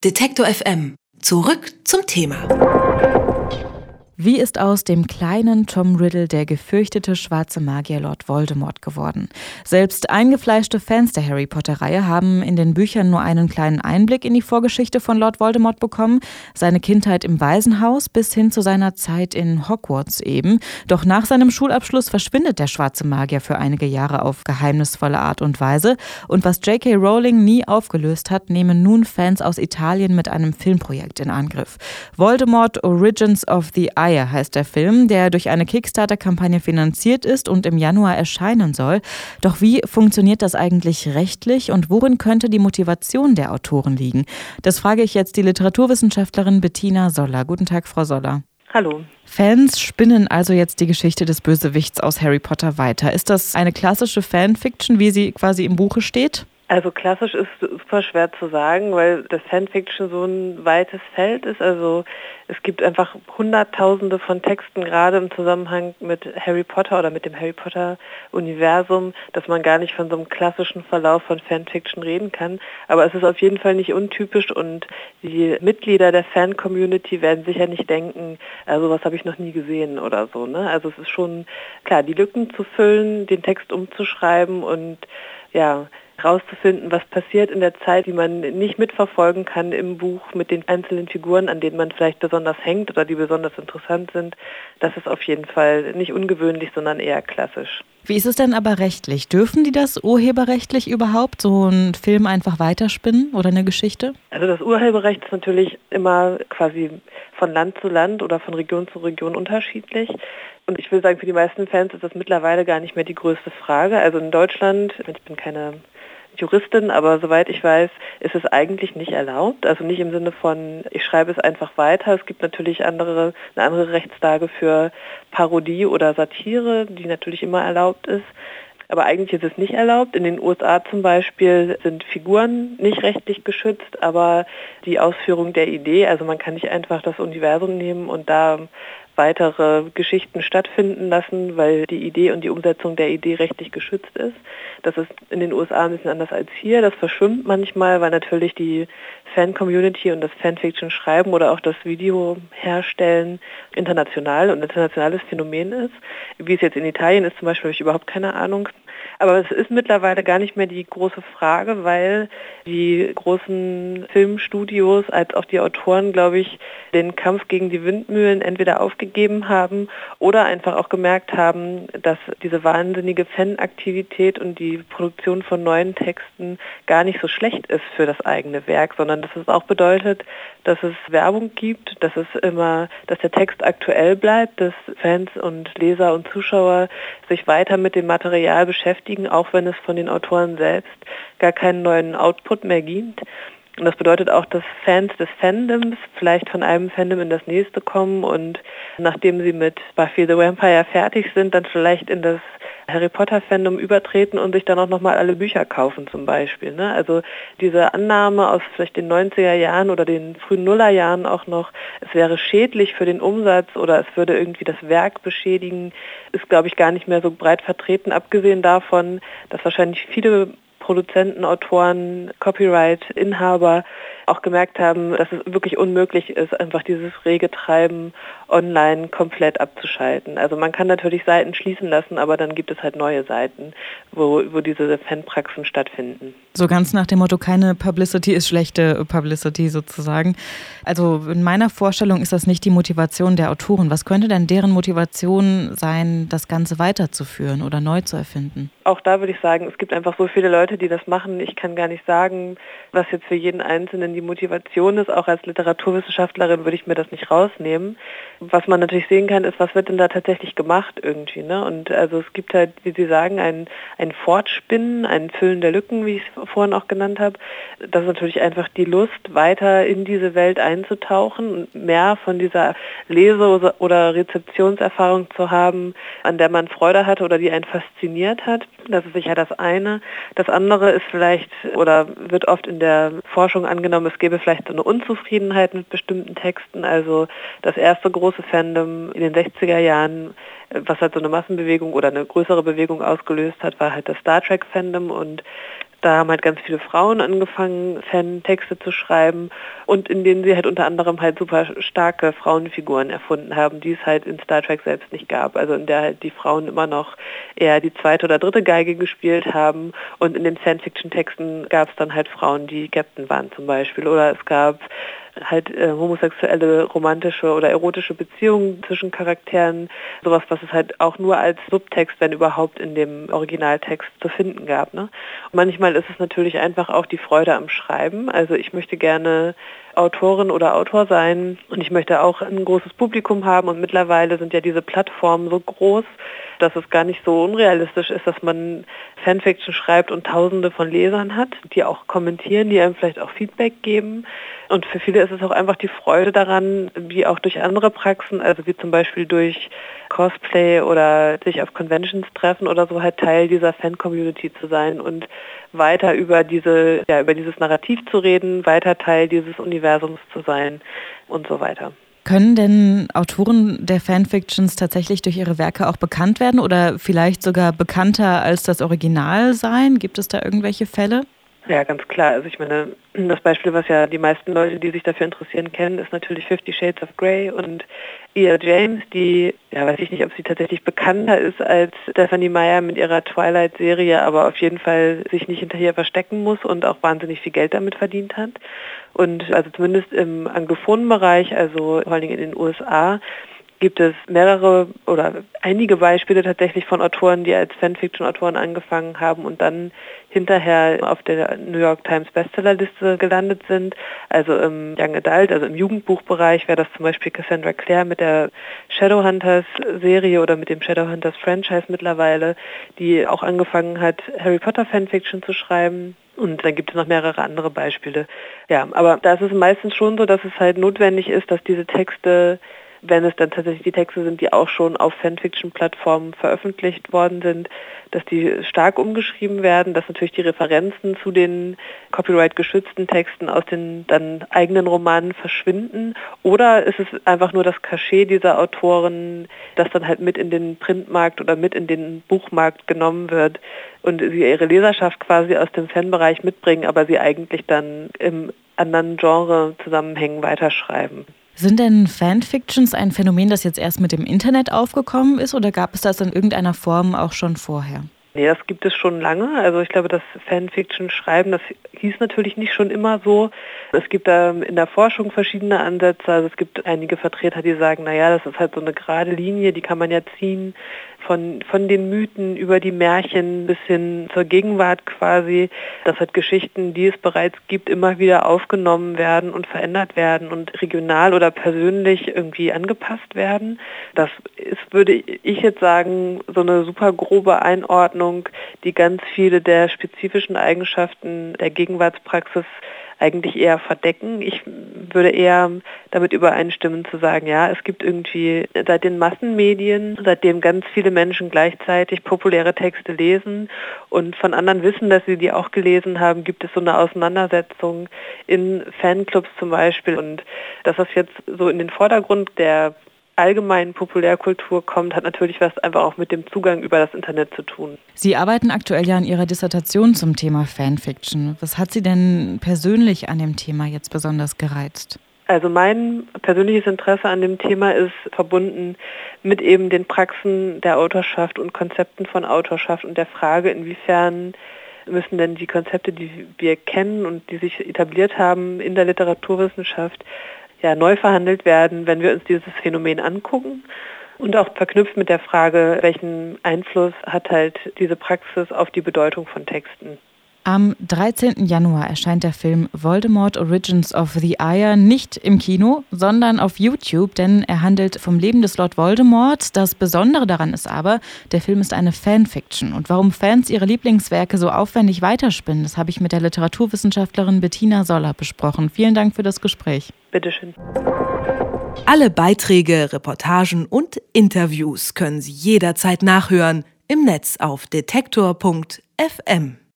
Detektor FM. Zurück zum Thema. Wie ist aus dem kleinen Tom Riddle der gefürchtete schwarze Magier Lord Voldemort geworden? Selbst eingefleischte Fans der Harry Potter-Reihe haben in den Büchern nur einen kleinen Einblick in die Vorgeschichte von Lord Voldemort bekommen, seine Kindheit im Waisenhaus bis hin zu seiner Zeit in Hogwarts eben. Doch nach seinem Schulabschluss verschwindet der schwarze Magier für einige Jahre auf geheimnisvolle Art und Weise. Und was J.K. Rowling nie aufgelöst hat, nehmen nun Fans aus Italien mit einem Filmprojekt in Angriff. Voldemort Origins of the Eye heißt der Film, der durch eine Kickstarter-Kampagne finanziert ist und im Januar erscheinen soll. Doch wie funktioniert das eigentlich rechtlich und worin könnte die Motivation der Autoren liegen? Das frage ich jetzt die Literaturwissenschaftlerin Bettina Soller. Guten Tag, Frau Soller. Hallo. Fans spinnen also jetzt die Geschichte des Bösewichts aus Harry Potter weiter. Ist das eine klassische Fanfiction, wie sie quasi im Buche steht? Also klassisch ist super schwer zu sagen, weil das Fanfiction so ein weites Feld ist. Also es gibt einfach Hunderttausende von Texten, gerade im Zusammenhang mit Harry Potter oder mit dem Harry Potter-Universum, dass man gar nicht von so einem klassischen Verlauf von Fanfiction reden kann. Aber es ist auf jeden Fall nicht untypisch und die Mitglieder der Fan-Community werden sicher nicht denken, also was habe ich noch nie gesehen oder so, ne? Also es ist schon klar, die Lücken zu füllen, den Text umzuschreiben und ja, rauszufinden, was passiert in der Zeit, die man nicht mitverfolgen kann im Buch mit den einzelnen Figuren, an denen man vielleicht besonders hängt oder die besonders interessant sind. Das ist auf jeden Fall nicht ungewöhnlich, sondern eher klassisch. Wie ist es denn aber rechtlich? Dürfen die das urheberrechtlich überhaupt, so einen Film einfach weiterspinnen oder eine Geschichte? Also das Urheberrecht ist natürlich immer quasi von Land zu Land oder von Region zu Region unterschiedlich. Und ich will sagen, für die meisten Fans ist das mittlerweile gar nicht mehr die größte Frage. Also in Deutschland, ich bin keine Juristin, aber soweit ich weiß, ist es eigentlich nicht erlaubt. Also nicht im Sinne von, ich schreibe es einfach weiter. Es gibt natürlich eine andere Rechtslage für Parodie oder Satire, die natürlich immer erlaubt ist. Aber eigentlich ist es nicht erlaubt. In den USA zum Beispiel sind Figuren nicht rechtlich geschützt, aber die Ausführung der Idee, also man kann nicht einfach das Universum nehmen und da weitere Geschichten stattfinden lassen, weil die Idee und die Umsetzung der Idee rechtlich geschützt ist. Das ist in den USA ein bisschen anders als hier. Das verschwimmt manchmal, weil natürlich die Fan-Community und das Fanfiction schreiben oder auch das Video herstellen internationales Phänomen ist. Wie es jetzt in Italien ist zum Beispiel, habe ich überhaupt keine Ahnung. Aber es ist mittlerweile gar nicht mehr die große Frage, weil die großen Filmstudios als auch die Autoren, glaube ich, den Kampf gegen die Windmühlen entweder aufgegeben haben oder einfach auch gemerkt haben, dass diese wahnsinnige Fanaktivität und die Produktion von neuen Texten gar nicht so schlecht ist für das eigene Werk, sondern dass es auch bedeutet, dass es Werbung gibt, dass der Text aktuell bleibt, dass Fans und Leser und Zuschauer sich weiter mit dem Material beschäftigen, auch wenn es von den Autoren selbst gar keinen neuen Output mehr gibt. Und das bedeutet auch, dass Fans des Fandoms vielleicht von einem Fandom in das nächste kommen und nachdem sie mit Buffy the Vampire fertig sind, dann vielleicht in das Harry Potter Fandom übertreten und sich dann auch nochmal alle Bücher kaufen zum Beispiel. Ne? Also diese Annahme aus vielleicht den 90er Jahren oder den frühen Nullerjahren auch noch, es wäre schädlich für den Umsatz oder es würde irgendwie das Werk beschädigen, ist, glaube ich, gar nicht mehr so breit vertreten, abgesehen davon, dass wahrscheinlich viele Produzenten, Autoren, Copyright-Inhaber auch gemerkt haben, dass es wirklich unmöglich ist, einfach dieses rege Treiben online komplett abzuschalten. Also man kann natürlich Seiten schließen lassen, aber dann gibt es halt neue Seiten, wo diese Fanpraxen stattfinden. So ganz nach dem Motto, keine Publicity ist schlechte Publicity sozusagen. Also in meiner Vorstellung ist das nicht die Motivation der Autoren. Was könnte denn deren Motivation sein, das Ganze weiterzuführen oder neu zu erfinden? Auch da würde ich sagen, es gibt einfach so viele Leute, die das machen. Ich kann gar nicht sagen, was jetzt für jeden Einzelnen die Motivation ist. Auch als Literaturwissenschaftlerin würde ich mir das nicht rausnehmen. Was man natürlich sehen kann, ist, was wird denn da tatsächlich gemacht irgendwie, ne? Und also es gibt halt, wie Sie sagen, ein Fortspinnen, ein Füllen der Lücken, wie ich es vorhin auch genannt habe. Das ist natürlich einfach die Lust, weiter in diese Welt einzutauchen und mehr von dieser Lese- oder Rezeptionserfahrung zu haben, an der man Freude hatte oder die einen fasziniert hat. Das ist sicher das eine. Das andere ist vielleicht oder wird oft in der Forschung angenommen, es gäbe vielleicht so eine Unzufriedenheit mit bestimmten Texten. Also das erste große Fandom in den 60er Jahren, was halt so eine Massenbewegung oder eine größere Bewegung ausgelöst hat, war halt das Star Trek Fandom und da haben halt ganz viele Frauen angefangen, Fan-Texte zu schreiben und in denen sie halt unter anderem halt super starke Frauenfiguren erfunden haben, die es halt in Star Trek selbst nicht gab. Also in der halt die Frauen immer noch eher die zweite oder dritte Geige gespielt haben und in den Fanfiction-Texten gab es dann halt Frauen, die Captain waren zum Beispiel, oder es gab halt homosexuelle, romantische oder erotische Beziehungen zwischen Charakteren, sowas, was es halt auch nur als Subtext, wenn überhaupt, in dem Originaltext zu finden gab. Ne? Und manchmal ist es natürlich einfach auch die Freude am Schreiben. Also ich möchte gerne Autorin oder Autor sein und ich möchte auch ein großes Publikum haben und mittlerweile sind ja diese Plattformen so groß, dass es gar nicht so unrealistisch ist, dass man Fanfiction schreibt und Tausende von Lesern hat, die auch kommentieren, die einem vielleicht auch Feedback geben. Und für viele ist es auch einfach die Freude daran, wie auch durch andere Praxen, also wie zum Beispiel durch Cosplay oder sich auf Conventions treffen oder so, halt Teil dieser Fan-Community zu sein und weiter über dieses Narrativ zu reden, weiter Teil dieses Universums zu sein und so weiter. Können denn Autoren der Fanfictions tatsächlich durch ihre Werke auch bekannt werden oder vielleicht sogar bekannter als das Original sein? Gibt es da irgendwelche Fälle? Ja, ganz klar. Also ich meine, das Beispiel, was ja die meisten Leute, die sich dafür interessieren, kennen, ist natürlich 50 Shades of Grey und E.L. James, die, weiß ich nicht, ob sie tatsächlich bekannter ist als Stephenie Meyer mit ihrer Twilight-Serie, aber auf jeden Fall sich nicht hinterher verstecken muss und auch wahnsinnig viel Geld damit verdient hat. Und also zumindest im anglophonen Bereich, also vor allen Dingen in den USA, gibt es mehrere oder einige Beispiele tatsächlich von Autoren, die als Fanfiction-Autoren angefangen haben und dann hinterher auf der New York Times Bestsellerliste gelandet sind. Also im Young Adult, also im Jugendbuchbereich wäre das zum Beispiel Cassandra Clare mit der Shadowhunters-Serie oder mit dem Shadowhunters-Franchise mittlerweile, die auch angefangen hat, Harry Potter Fanfiction zu schreiben. Und dann gibt es noch mehrere andere Beispiele. Ja, aber da ist es meistens schon so, dass es halt notwendig ist, dass diese Texte, wenn es dann tatsächlich die Texte sind, die auch schon auf Fanfiction-Plattformen veröffentlicht worden sind, dass die stark umgeschrieben werden, dass natürlich die Referenzen zu den copyright-geschützten Texten aus den dann eigenen Romanen verschwinden. Oder ist es einfach nur das Cachet dieser Autoren, das dann halt mit in den Printmarkt oder mit in den Buchmarkt genommen wird und sie ihre Leserschaft quasi aus dem Fanbereich mitbringen, aber sie eigentlich dann im anderen Genre-Zusammenhängen weiterschreiben. Sind denn Fanfictions ein Phänomen, das jetzt erst mit dem Internet aufgekommen ist oder gab es das in irgendeiner Form auch schon vorher? Nee, das gibt es schon lange. Also ich glaube, das Fanfiction-Schreiben, das hieß natürlich nicht schon immer so. Es gibt da in der Forschung verschiedene Ansätze. Also es gibt einige Vertreter, die sagen, das ist halt so eine gerade Linie, die kann man ja ziehen von den Mythen über die Märchen bis hin zur Gegenwart quasi, dass halt Geschichten, die es bereits gibt, immer wieder aufgenommen werden und verändert werden und regional oder persönlich irgendwie angepasst werden. Das ist, würde ich jetzt sagen, so eine super grobe Einordnung, die ganz viele der spezifischen Eigenschaften der Gegenwartspraxis eigentlich eher verdecken. Ich würde eher damit übereinstimmen zu sagen, es gibt irgendwie seit den Massenmedien, seitdem ganz viele Menschen gleichzeitig populäre Texte lesen und von anderen wissen, dass sie die auch gelesen haben, gibt es so eine Auseinandersetzung in Fanclubs zum Beispiel und dass das jetzt so in den Vordergrund der allgemeinen Populärkultur kommt, hat natürlich was einfach auch mit dem Zugang über das Internet zu tun. Sie arbeiten aktuell ja an Ihrer Dissertation zum Thema Fanfiction. Was hat Sie denn persönlich an dem Thema jetzt besonders gereizt? Also mein persönliches Interesse an dem Thema ist verbunden mit eben den Praxen der Autorschaft und Konzepten von Autorschaft und der Frage, inwiefern müssen denn die Konzepte, die wir kennen und die sich etabliert haben in der Literaturwissenschaft, neu verhandelt werden, wenn wir uns dieses Phänomen angucken und auch verknüpft mit der Frage, welchen Einfluss hat halt diese Praxis auf die Bedeutung von Texten. Am 13. Januar erscheint der Film Voldemort Origins of the Ire nicht im Kino, sondern auf YouTube, denn er handelt vom Leben des Lord Voldemort. Das Besondere daran ist aber, der Film ist eine Fanfiction. Und warum Fans ihre Lieblingswerke so aufwendig weiterspinnen, das habe ich mit der Literaturwissenschaftlerin Bettina Soller besprochen. Vielen Dank für das Gespräch. Bitteschön. Alle Beiträge, Reportagen und Interviews können Sie jederzeit nachhören im Netz auf detektor.fm.